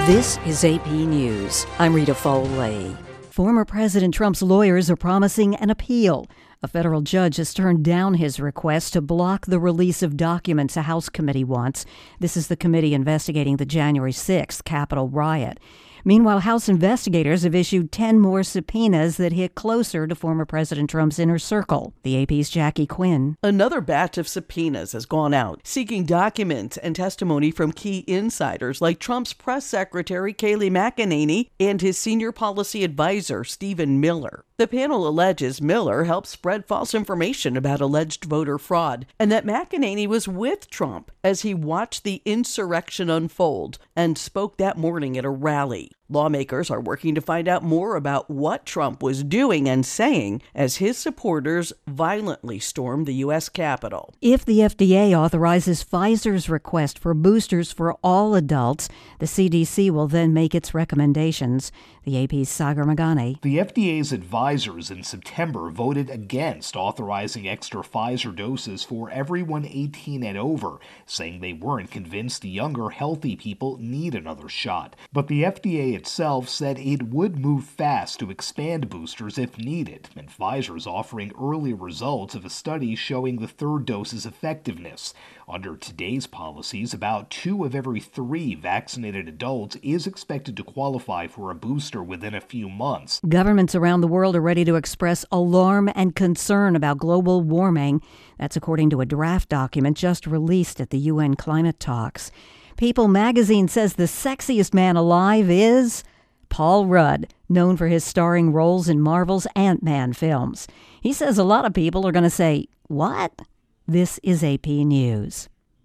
This is AP News. I'm Rita Foley. Former President Trump's lawyers are promising an appeal. A federal judge has turned down his request to block the release of documents a House committee wants. This is the committee investigating the January 6th Capitol riot. Meanwhile, House investigators have issued 10 more subpoenas that hit closer to former President Trump's inner circle. The AP's Jackie Quinn. Another batch of subpoenas has gone out, seeking documents and testimony from key insiders like Trump's press secretary, Kayleigh McEnany, and his senior policy advisor, Stephen Miller. The panel alleges Miller helped spread false information about alleged voter fraud and that McEnany was with Trump as he watched the insurrection unfold and spoke that morning at a rally. Lawmakers are working to find out more about what Trump was doing and saying as his supporters violently stormed the U.S. Capitol. If the FDA authorizes Pfizer's request for boosters for all adults, the CDC will then make its recommendations. The AP's Sagar Meghani. The FDA's advisors in September voted against authorizing extra Pfizer doses for everyone 18 and over, saying they weren't convinced younger, healthy people need another shot. But the FDA itself said it would move fast to expand boosters if needed, and Pfizer's offering early results of a study showing the third dose's effectiveness. Under today's policies, about 2 of every 3 vaccinated adults is expected to qualify for a booster within a few months. Governments around the world are ready to express alarm and concern about global warming. That's according to a draft document just released at the UN climate talks. People magazine says the sexiest man alive is Paul Rudd, known for his starring roles in Marvel's Ant-Man films. He says a lot of people are going to say, "What?" This is AP News.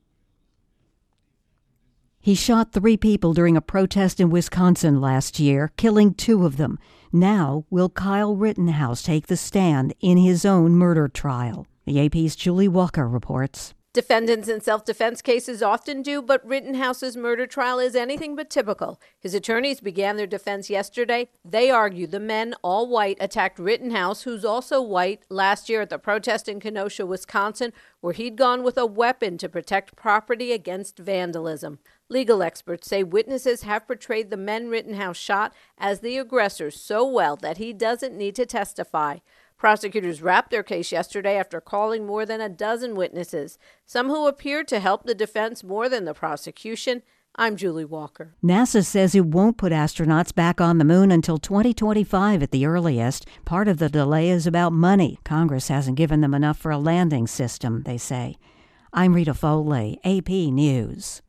He shot 3 people during a protest in Wisconsin last year, killing 2 of them. Now, will Kyle Rittenhouse take the stand in his own murder trial? The AP's Julie Walker reports. Defendants in self-defense cases often do, but Rittenhouse's murder trial is anything but typical. His attorneys began their defense yesterday. They argue the men, all white, attacked Rittenhouse, who's also white, last year at the protest in Kenosha, Wisconsin, where he'd gone with a weapon to protect property against vandalism. Legal experts say witnesses have portrayed the men Rittenhouse shot as the aggressors so well that he doesn't need to testify. Prosecutors wrapped their case yesterday after calling more than a dozen witnesses, some who appeared to help the defense more than the prosecution. I'm Julie Walker. NASA says it won't put astronauts back on the moon until 2025 at the earliest. Part of the delay is about money. Congress hasn't given them enough for a landing system, they say. I'm Rita Foley, AP News.